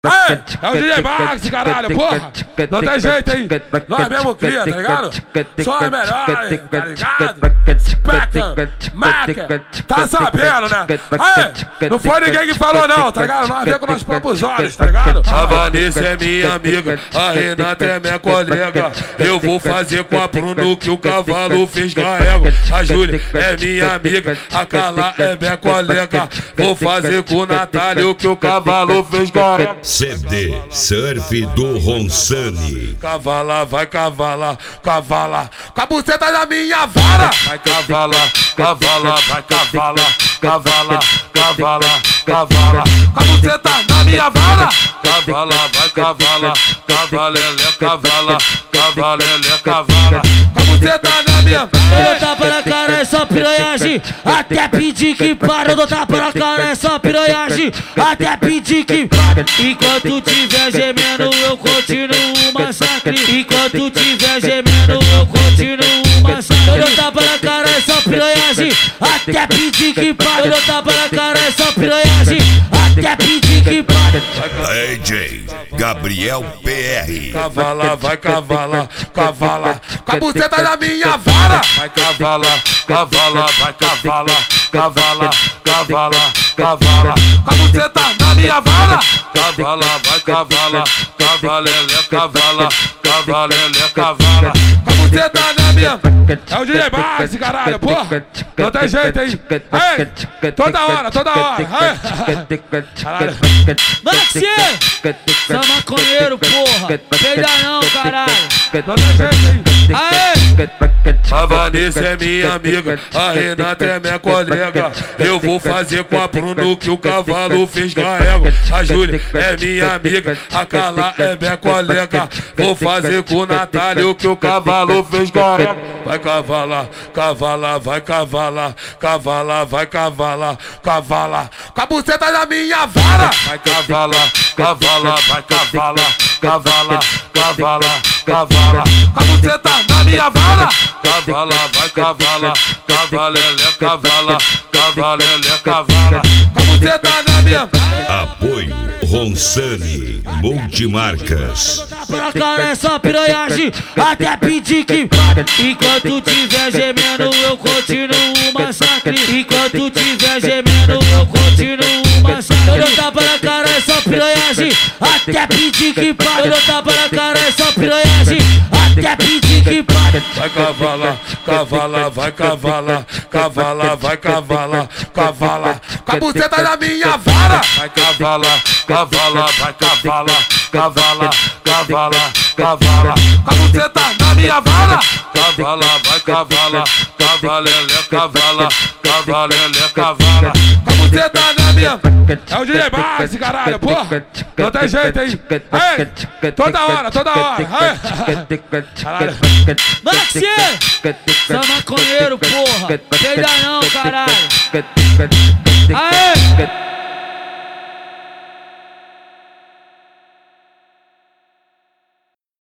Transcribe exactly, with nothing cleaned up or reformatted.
Aê, é o D J Max, caralho, porra! Não tem jeito, hein? Nós mesmo cria, tá ligado? Só é melhor, tá ligado? Peca, maca, tá sabendo, né? Aê, não foi ninguém que falou não, tá ligado? Nós vemos com nossos próprios olhos, tá ligado? A Vanessa é minha amiga, a Renata é minha colega. Eu vou fazer com a Bruno que o cavalo fez carrego. A Júlia é minha amiga, a Carla é minha colega. Vou fazer com o Natália o que o cavalo fez carrego. C D Surf do Ronsani. Cavala, vai cavala, cavala, com a buceta da minha vara. Vai cavala, cavala, vai cavala, cavala, cavala, cavala, com a buceta da minha vara. Cavala, vai cavala, cavalele, cavala, cavalele, cavala, com a buceta da minha vara. Eu tapa na cara, é só piranhagem. Até pedir que para. Eu dou tapa na cara, é só piranhagem. Até pedir que para. Enquanto tiver gemendo, eu continuo o massacre. Enquanto tiver gemendo, eu continuo o massacre. Eu dou tapa na cara, é só piranhagem. Até pedir que para. Eu dou tapa na cara, é só piranhagem. Até pedir que para. D J Gabriel P R. Cavala, vai cavala, cavala, com a buceta da minha vara. Vai cavala, cavala, vai cavala, cavala, cavala, cavala, com a buceta da minha vara. Cavala, vai cavala, cavalele, cavala, cavalele, cavala, com a buceta da minha vara. É o D J Max, caralho, porra! Não tem jeito, hein? Aê, toda hora, toda hora! Aê. Caralho! Maxi! Você é maconheiro, porra! Peida não, caralho! Não tem jeito, hein? Aê! A Vanessa é minha amiga, a Renata é minha colega. Eu vou fazer com a Bruno que o cavalo fez carrego. A Júlia é minha amiga, a Carla é minha colega. Vou fazer com o Natália o que o cavalo fez carrego. Vai cavala, cavala, vai cavala, cavala, vai cavala, cavala, com a buceta da minha vara. Vai cavala, cavala, vai cavala, cavala, cavala, cavala, com a buceta da minha vara. Cavala, vai cavala, cavalele, cavala, cavalele, cavala, com a buceta da minha vara. Apoio Ronsani Multimarcas. Pra cara é só piranhagem, até pedir que para. Enquanto tiver gemendo, eu continuo o massacre. Enquanto tiver gemendo, eu continuo o massacre. Eu dou tapa na cara, é só piranhagem, até pedir que para. Eu dou tapa na cara, é só piranhagem, até pedir que para. Vai cavala, cavala, vai cavala, cavala, vai cavala, cavala, com a buceta da minha vara. Vai cavala, cavala, vai cavala, cavala, cavala, cavala, com a buceta da minha vara. Cavala, vai cavala, cavalele, cavala, cavalele, cavala, com a buceta da minha vara. É o D J Max, caralho, porra! Não tem jeito, hein? Aê, toda hora, toda hora! Aê. Caralho! Maxi! Você é maconheiro, porra! Peida não, caralho! Aê!